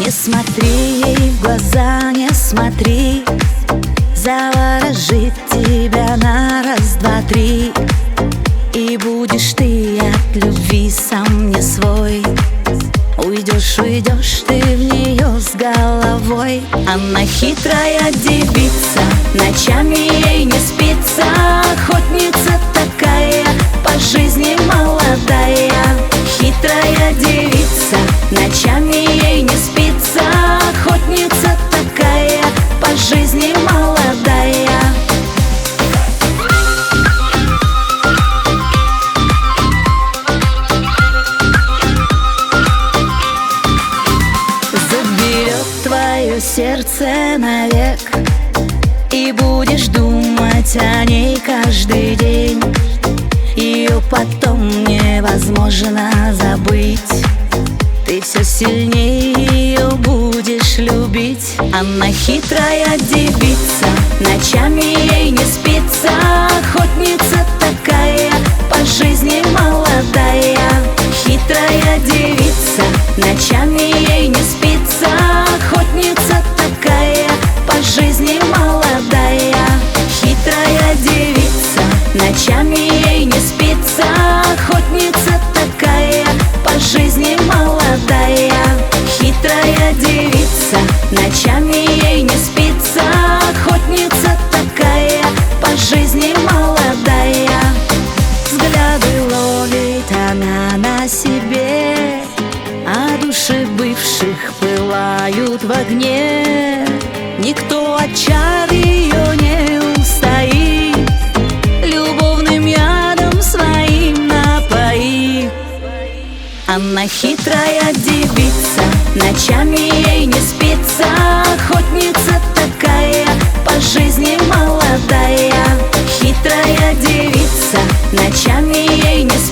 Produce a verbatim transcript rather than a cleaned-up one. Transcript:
Не смотри ей в глаза, не смотри, заворожит тебя на раз, два, три. И будешь ты от любви сам не свой. Уйдешь, уйдешь ты в нее с головой. Она хитрая девица, ночами ей не спится. Охотница такая, по жизни молодая. Хитрая девица, ночами ей не спится. Охотница такая, по жизни молодая. Заберет твое сердце навек, и будешь думать о ней каждый день. Ее потом невозможно забыть. Ты все сильнее ее будешь любить. Она хитрая девица, ночами ей не спится. Охотница такая, по жизни молодая. Хитрая девица, ночами ей не спится. Охотница такая, по жизни молодая. Хитрая девица, ночами ей не спится. Охотница такая, по жизни молодая. Хитрая девица, ночами ей не спится. Охотница такая, по жизни молодая. Взгляды ловит она на себе, а души бывших пылают в огне. Никто от чар ее не устоит, любовным ядом своим напоит. Она хитрая девица, ночами ей не спится. Охотница такая, по жизни молодая. Хитрая девица, ночами ей не спится.